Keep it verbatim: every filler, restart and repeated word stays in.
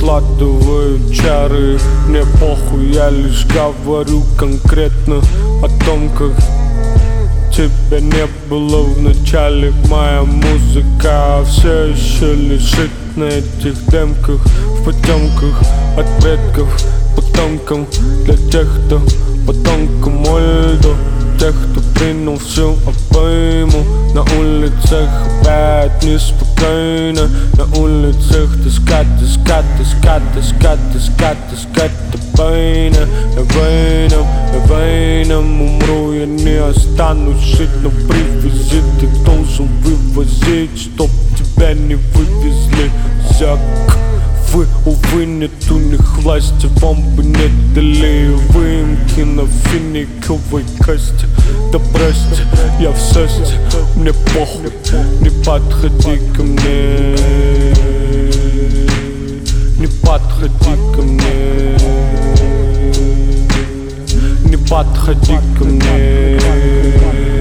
накладываю чары. Мне похуй, я лишь говорю конкретно о том, как тебя не было в начале. Моя музыка все еще лежит на этих демках, в потемках от предков, потомкам. Для тех, кто по тонкому льду, тех, кто принял всю обойму. На улицах опять неспокойно, на улицах таскать, таскать, таскать, таскать, таскать, таскать. Война, я войном, я войном умру, я не останусь жить, но привези, ты должен вывозить, чтоб тебя не вывезли. Зяк, вы, увы, нет у них власти, вам бы не дали выемки на финиковой кости. Да прости, я в состе, мне похуй, не подходи ко мне, не подходи ко мне, не подходи ко мне.